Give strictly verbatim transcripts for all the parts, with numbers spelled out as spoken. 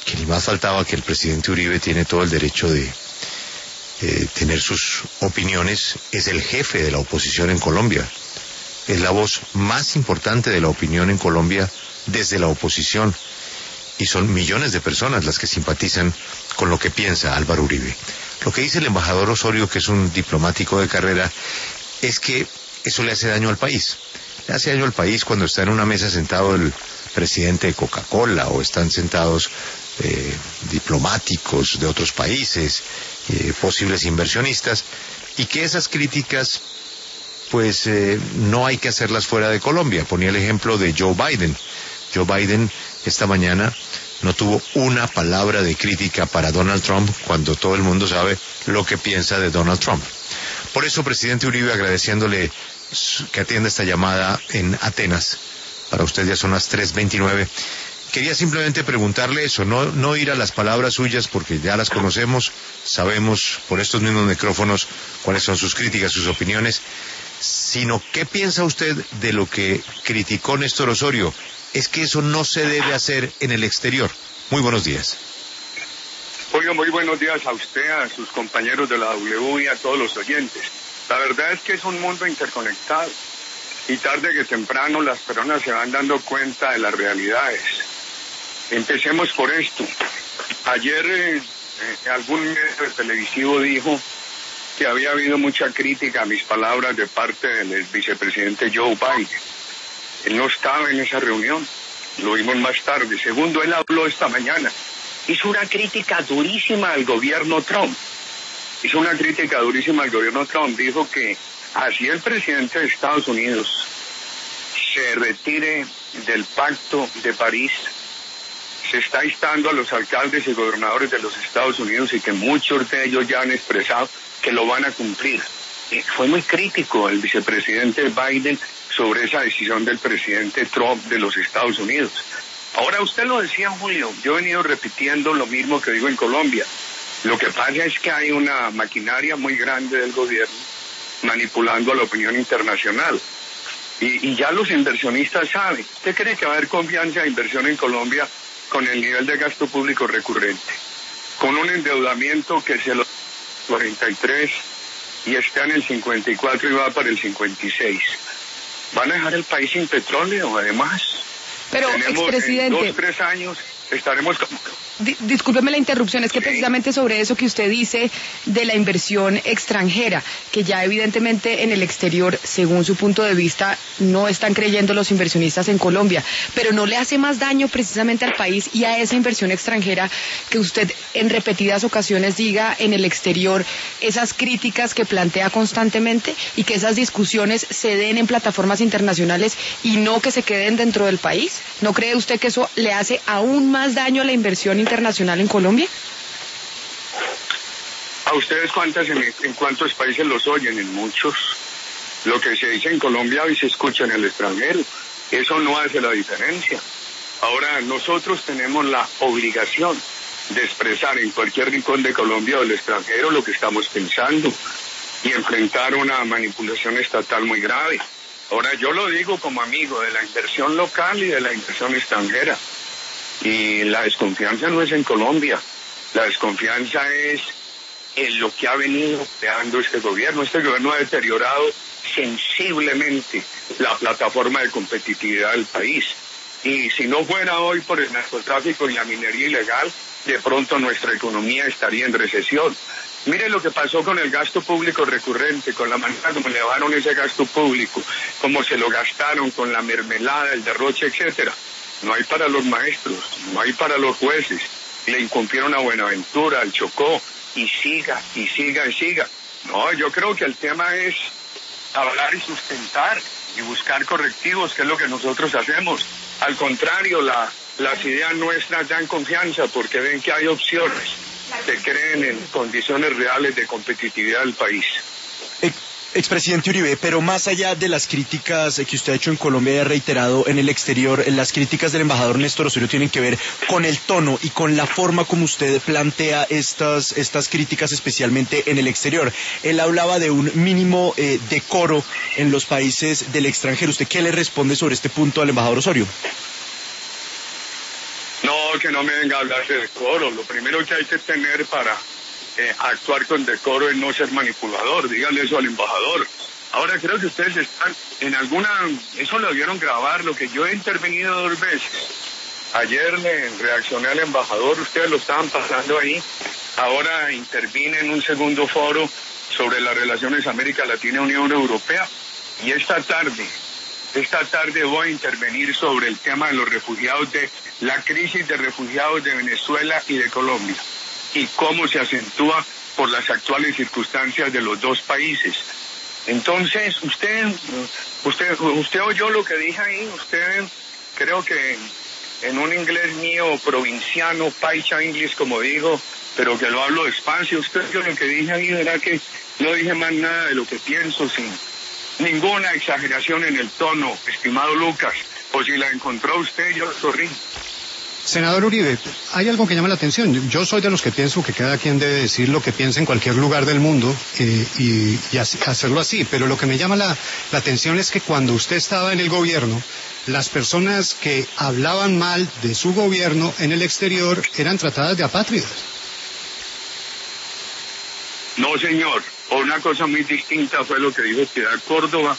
que ni más faltaba, que el presidente Uribe tiene todo el derecho de eh, tener sus opiniones. Es el jefe de la oposición en Colombia, es la voz más importante de la opinión en Colombia desde la oposición, y son millones de personas las que simpatizan con lo que piensa Álvaro Uribe. Lo que dice el embajador Osorio, que es un diplomático de carrera, es que eso le hace daño al país. Le hace daño al país cuando está en una mesa sentado el presidente de Coca-Cola, o están sentados eh, diplomáticos de otros países, eh, posibles inversionistas, y que esas críticas pues eh, no hay que hacerlas fuera de Colombia. Ponía el ejemplo de Joe Biden. Joe Biden esta mañana no tuvo una palabra de crítica para Donald Trump, cuando todo el mundo sabe lo que piensa de Donald Trump. Por eso, presidente Uribe, agradeciéndole que atienda esta llamada en Atenas, para usted ya son las tres veintinueve, quería simplemente preguntarle eso, no, no ir a las palabras suyas porque ya las conocemos, sabemos por estos mismos micrófonos cuáles son sus críticas, sus opiniones, sino qué piensa usted de lo que criticó Néstor Osorio. Es que eso no se debe hacer en el exterior. Muy buenos días. Oiga, muy buenos días a usted, a sus compañeros de la W y a todos los oyentes. La verdad es que es un mundo interconectado y tarde que temprano las personas se van dando cuenta de las realidades. Empecemos por esto. Ayer eh, eh, algún medio televisivo dijo que había habido mucha crítica a mis palabras de parte del vicepresidente Joe Biden. Él no estaba en esa reunión, lo vimos más tarde. Segundo, él habló esta mañana, hizo una crítica durísima al gobierno Trump. Hizo una crítica durísima al gobierno Trump. Dijo que así el presidente de Estados Unidos se retire del Pacto de París, se está instando a los alcaldes y gobernadores de los Estados Unidos, y que muchos de ellos ya han expresado que lo van a cumplir. Y fue muy crítico el vicepresidente Biden sobre esa decisión del presidente Trump de los Estados Unidos. Ahora, usted lo decía, Julio, yo he venido repitiendo lo mismo que digo en Colombia. Lo que pasa es que hay una maquinaria muy grande del gobierno manipulando a la opinión internacional. Y, y ya los inversionistas saben. ¿Usted cree que va a haber confianza de inversión en Colombia con el nivel de gasto público recurrente? Con un endeudamiento que se lo cuarenta y tres y está en el cincuenta y cuatro y va para el cincuenta y seis. Van a dejar el país sin petróleo, además. Pero, tenemos expresidente, en dos, tres años estaremos como... Di, discúlpeme la interrupción, es que sí. precisamente sobre eso que usted dice de la inversión extranjera, que ya evidentemente en el exterior, según su punto de vista, no están creyendo los inversionistas en Colombia, pero ¿no le hace más daño precisamente al país y a esa inversión extranjera que usted en repetidas ocasiones diga en el exterior esas críticas que plantea constantemente, y que esas discusiones se den en plataformas internacionales y no que se queden dentro del país? ¿No cree usted que eso le hace aún más daño a la inversión internacional en Colombia? ¿A ustedes cuántas en, en cuántos países los oyen? En muchos. Lo que se dice en Colombia hoy se escucha en el extranjero. Eso no hace la diferencia. Ahora, nosotros tenemos la obligación de expresar en cualquier rincón de Colombia o del extranjero lo que estamos pensando y enfrentar una manipulación estatal muy grave. Ahora, yo lo digo como amigo de la inversión local y de la inversión extranjera. Y la desconfianza no es en Colombia, la desconfianza es en lo que ha venido creando este gobierno. Este gobierno ha deteriorado sensiblemente la plataforma de competitividad del país. Y si no fuera hoy por el narcotráfico y la minería ilegal, de pronto nuestra economía estaría en recesión. Mire lo que pasó con el gasto público recurrente, con la manera como elevaron ese gasto público, cómo se lo gastaron con la mermelada, el derroche, etcétera. No hay para los maestros, no hay para los jueces. Le incumplieron a Buenaventura, al Chocó, y siga, y siga, y siga. No, yo creo que el tema es hablar y sustentar y buscar correctivos, que es lo que nosotros hacemos. Al contrario, la, las ideas nuestras dan confianza porque ven que hay opciones, que creen en condiciones reales de competitividad del país. Expresidente Uribe, pero más allá de las críticas que usted ha hecho en Colombia y ha reiterado en el exterior, las críticas del embajador Néstor Osorio tienen que ver con el tono y con la forma como usted plantea estas, estas críticas, especialmente en el exterior. Él hablaba de un mínimo eh, decoro en los países del extranjero. ¿Usted qué le responde sobre este punto al embajador Osorio? No, No, que no me venga a hablar de decoro. Lo primero que hay que tener para eh, actuar con decoro es no ser manipulador. Díganle eso al embajador. Ahora creo que ustedes están en alguna... Eso lo vieron grabar, lo que yo he intervenido dos veces. Ayer le reaccioné al embajador, ustedes lo estaban pasando ahí. Ahora intervine en un segundo foro sobre las relaciones América Latina-Unión Europea. Y esta tarde, esta tarde voy a intervenir sobre el tema de los refugiados, de la crisis de refugiados de Venezuela y de Colombia. Y cómo se acentúa por las actuales circunstancias de los dos países. Entonces, usted, usted, usted oyó lo que dije ahí, usted creo que en un inglés mío provinciano, paisa inglés como digo, pero que lo hablo despacio, usted oyó lo que dije ahí, verá que no dije más nada de lo que pienso, sin ninguna exageración en el tono, estimado Lucas, o si la encontró usted, yo sorrí. Senador Uribe, hay algo que llama la atención. Yo soy de los que pienso que cada quien debe decir lo que piensa en cualquier lugar del mundo eh, y, y así, hacerlo así, pero lo que me llama la, la atención es que cuando usted estaba en el gobierno, las personas que hablaban mal de su gobierno en el exterior eran tratadas de apátridas. No, señor. Una cosa muy distinta fue lo que dijo Piedad Córdoba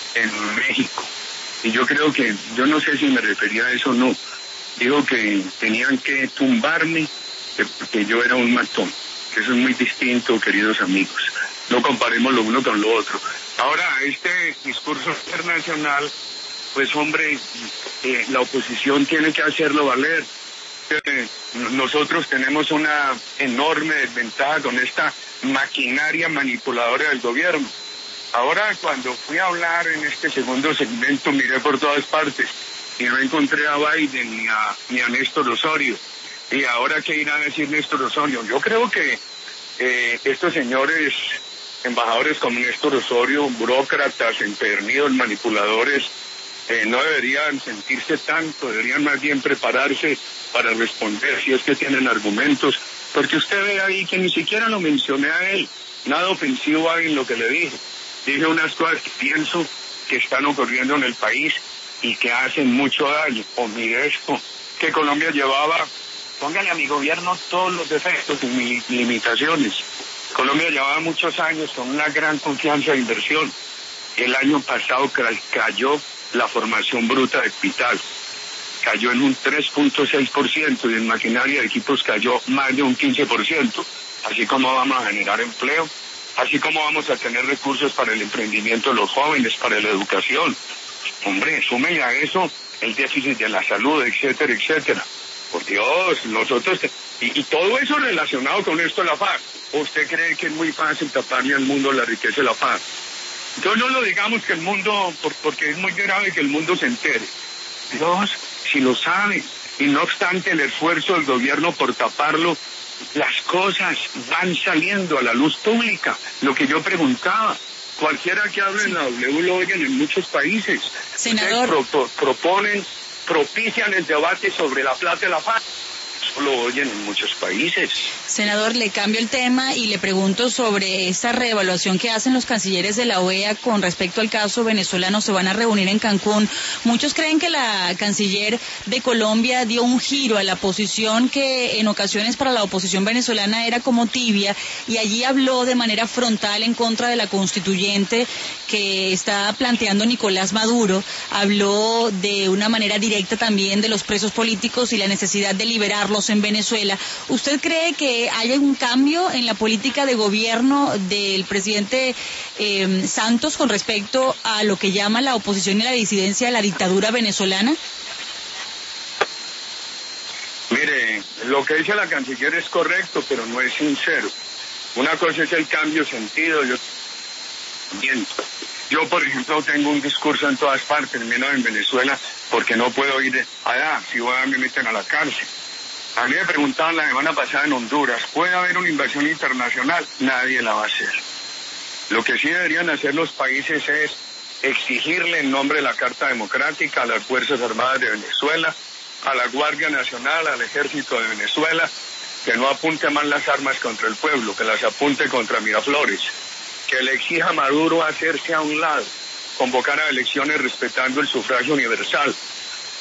en México. Y yo creo que, yo no sé si me refería a eso o no. Dijo que tenían que tumbarme porque yo era un matón. Eso es muy distinto, queridos amigos. No comparemos lo uno con lo otro. Ahora, este discurso internacional, pues hombre, eh, la oposición tiene que hacerlo valer. Eh, nosotros tenemos una enorme desventaja con esta maquinaria manipuladora del gobierno. Ahora, cuando fui a hablar en este segundo segmento, miré por todas partes y no encontré a Biden ni a, ni a Néstor Osorio. Y ahora, ¿qué irá a decir Néstor Osorio? Yo creo que eh, estos señores embajadores como Néstor Osorio, burócratas, empedernidos, manipuladores, eh, no deberían sentirse tanto, deberían más bien prepararse para responder si es que tienen argumentos, porque usted ve ahí que ni siquiera lo mencioné a él, nada ofensivo hay en lo que le dije. Dije unas cosas que pienso que están ocurriendo en el país y que hacen mucho daño. O mire esto, que Colombia llevaba, póngale a mi gobierno todos los defectos y mi, limitaciones. Colombia llevaba muchos años con una gran confianza de inversión. El año pasado cayó la formación bruta de capital. Cayó en un tres punto seis por ciento y en maquinaria de equipos cayó más de un quince por ciento. Así como vamos a generar empleo, así como vamos a tener recursos para el emprendimiento de los jóvenes, para la educación. Hombre, súmele a eso el déficit de la salud, etcétera, etcétera. Por Dios, nosotros... Y, y todo eso relacionado con esto de la FARC. ¿Usted cree que es muy fácil taparle al mundo la riqueza de la FARC? Entonces no lo digamos que el mundo, por, porque es muy grave que el mundo se entere. Dios, si lo sabe. Y no obstante el esfuerzo del gobierno por taparlo, las cosas van saliendo a la luz pública. Lo que yo preguntaba, cualquiera que hable en la W lo oyen en muchos países. Senador. Pro, pro, proponen, propician el debate sobre la plata de la FARC. Eso lo oyen en muchos países. Senador, le cambio el tema y le pregunto sobre esta reevaluación que hacen los cancilleres de la O E A con respecto al caso venezolano. Se van a reunir en Cancún. Muchos creen que la canciller de Colombia dio un giro a la posición que en ocasiones para la oposición venezolana era como tibia, y allí habló de manera frontal en contra de la constituyente que está planteando Nicolás Maduro. Habló de una manera directa también de los presos políticos y la necesidad de liberarlos en Venezuela. ¿Usted cree que hay un cambio en la política de gobierno del presidente eh, Santos con respecto a lo que llama la oposición y la disidencia de la dictadura venezolana? Mire, lo que dice la canciller es correcto, pero no es sincero. Una cosa es el cambio de sentido, yo Yo, por ejemplo, tengo un discurso en todas partes, menos en Venezuela, porque no puedo ir allá, si voy a me meten a la cárcel. A mí me preguntaban la semana pasada en Honduras, ¿puede haber una inversión internacional? Nadie la va a hacer. Lo que sí deberían hacer los países es exigirle en nombre de la Carta Democrática a las Fuerzas Armadas de Venezuela, a la Guardia Nacional, al Ejército de Venezuela, que no apunte más las armas contra el pueblo, que las apunte contra Miraflores, que le exija a Maduro hacerse a un lado, convocar a elecciones respetando el sufragio universal.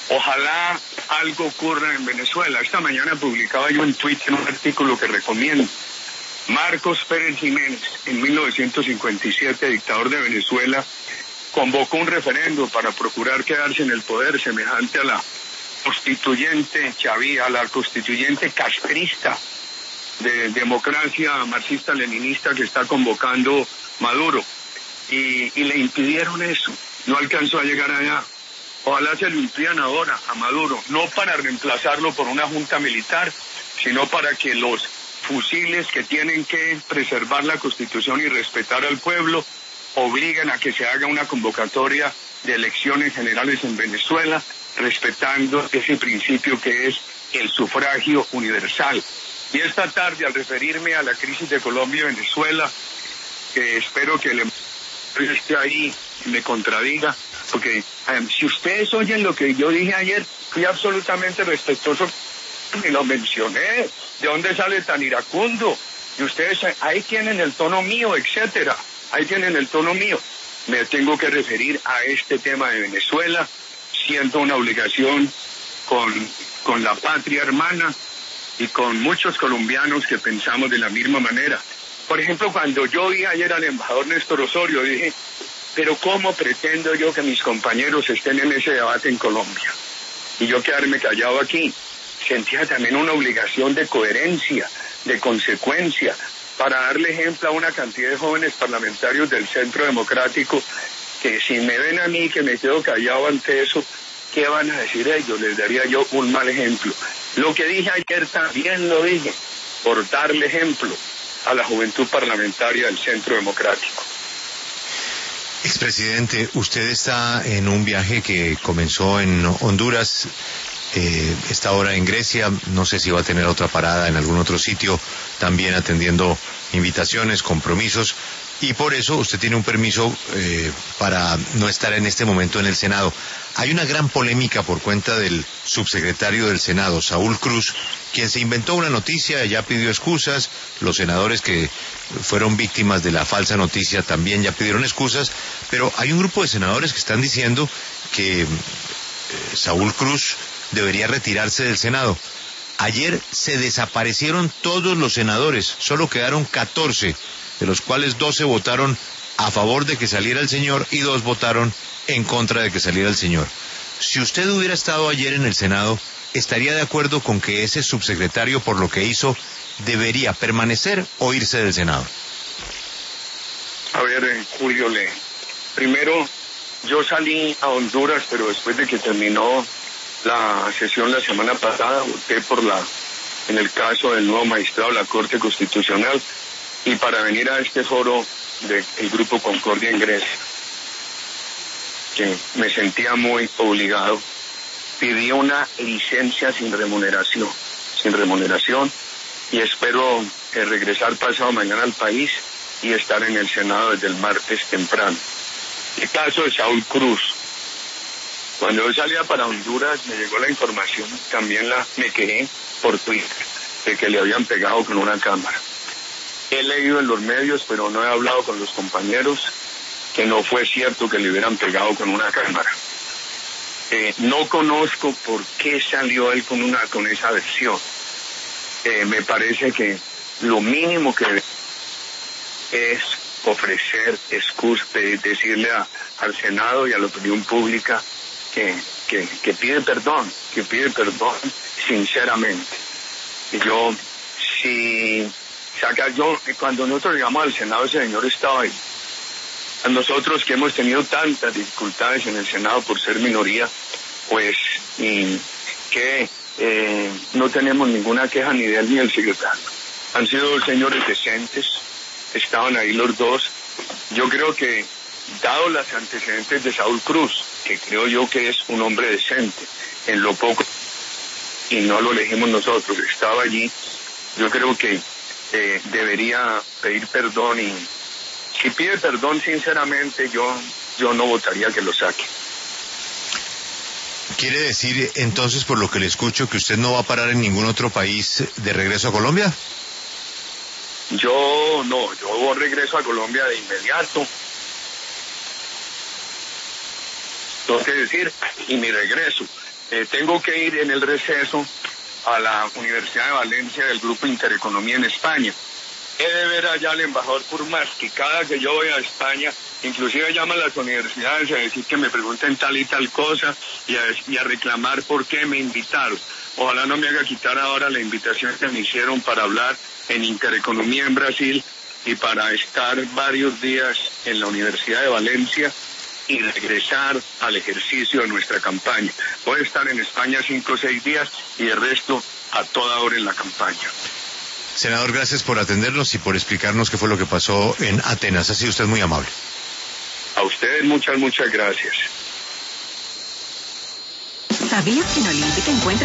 Ojalá algo ocurra en Venezuela. Esta mañana publicaba yo en Twitter un artículo que recomiendo. Marcos Pérez Jiménez, en mil novecientos cincuenta y siete, dictador de Venezuela, convocó un referendo para procurar quedarse en el poder semejante a la constituyente chavía, a la constituyente castrista de democracia marxista-leninista que está convocando Maduro. Y, y le impidieron eso, no alcanzó a llegar allá. Ojalá se lo impidan ahora a Maduro, no para reemplazarlo por una junta militar, sino para que los fusiles que tienen que preservar la Constitución y respetar al pueblo obliguen a que se haga una convocatoria de elecciones generales en Venezuela, respetando ese principio que es el sufragio universal. Y esta tarde, al referirme a la crisis de Colombia y Venezuela, que espero que el empresario esté ahí y me contradiga, porque um, si ustedes oyen lo que yo dije ayer, fui absolutamente respetuoso y lo mencioné. ¿De dónde sale tan iracundo? Y ustedes ahí tienen el tono mío, etcétera. Ahí tienen el tono mío. Me tengo que referir a este tema de Venezuela, siento una obligación con, con la patria hermana y con muchos colombianos que pensamos de la misma manera. Por ejemplo, cuando yo vi ayer al embajador Néstor Osorio, dije, pero ¿cómo pretendo yo que mis compañeros estén en ese debate en Colombia? Y yo quedarme callado aquí. Sentía también una obligación de coherencia, de consecuencia, para darle ejemplo a una cantidad de jóvenes parlamentarios del Centro Democrático que si me ven a mí que me quedo callado ante eso, ¿qué van a decir ellos? Les daría yo un mal ejemplo. Lo que dije ayer también lo dije, por darle ejemplo a la juventud parlamentaria del Centro Democrático. Expresidente, usted está en un viaje que comenzó en Honduras, eh, está ahora en Grecia, no sé si va a tener otra parada en algún otro sitio, también atendiendo invitaciones, compromisos, y por eso usted tiene un permiso eh, para no estar en este momento en el Senado. Hay una gran polémica por cuenta del subsecretario del Senado, Saúl Cruz, quien se inventó una noticia, ya pidió excusas, los senadores que fueron víctimas de la falsa noticia también ya pidieron excusas, pero hay un grupo de senadores que están diciendo que eh, Saúl Cruz debería retirarse del Senado. Ayer se desaparecieron todos los senadores, solo quedaron catorce, de los cuales doce votaron a favor de que saliera el señor y dos votaron en contra de que saliera el señor. Si usted hubiera estado ayer en el Senado, ¿estaría de acuerdo con que ese subsecretario, por lo que hizo, debería permanecer o irse del Senado? A ver, Julio, le... primero, yo salí a Honduras, pero después de que terminó la sesión la semana pasada, voté por la, en el caso del nuevo magistrado de la Corte Constitucional, y para venir a este foro del Grupo Concordia en Grecia, que me sentía muy obligado, pedí una licencia sin remuneración, sin remuneración, y espero eh, regresar pasado mañana al país y estar en el Senado desde el martes temprano. El caso de Saúl Cruz. Cuando yo salía para Honduras me llegó la información, también la me quejé por Twitter, de que le habían pegado con una cámara. He leído en los medios, pero no he hablado con los compañeros, que no fue cierto que le hubieran pegado con una cámara. Eh, no conozco por qué salió él con una con esa versión. Eh, me parece que lo mínimo que es ofrecer excusas, decirle a, al Senado y a la opinión pública que, que, que pide perdón, que pide perdón sinceramente. Y yo, si saca yo, cuando nosotros llegamos al Senado, ese señor estaba ahí. A nosotros que hemos tenido tantas dificultades en el Senado por ser minoría, pues y que eh, no tenemos ninguna queja ni de él ni del secretario. Han sido dos señores decentes, estaban ahí los dos. Yo creo que, dado los antecedentes de Saúl Cruz, que creo yo que es un hombre decente, en lo poco, y no lo elegimos nosotros, estaba allí, yo creo que eh, debería pedir perdón, y si pide perdón sinceramente, yo, yo no votaría que lo saque. ¿Quiere decir entonces, por lo que le escucho, que usted no va a parar en ningún otro país de regreso a Colombia? Yo no, yo regreso a Colombia de inmediato. Tengo que decir, y mi regreso. eh, tengo que ir en el receso a la Universidad de Valencia del Grupo Intereconomía en España. He de ver allá al embajador Kurmaski. Cada que yo voy a España, inclusive llama a las universidades a decir que me pregunten tal y tal cosa y a, y a reclamar por qué me invitaron. Ojalá no me haga quitar ahora la invitación que me hicieron para hablar en Intereconomía en Brasil y para estar varios días en la Universidad de Valencia y regresar al ejercicio de nuestra campaña. Voy a estar en España cinco o seis días y el resto a toda hora en la campaña. Senador, gracias por atendernos y por explicarnos qué fue lo que pasó en Atenas. Ha sido usted muy amable. A ustedes muchas, muchas gracias. ¿Sabías que en Olímpica encuentras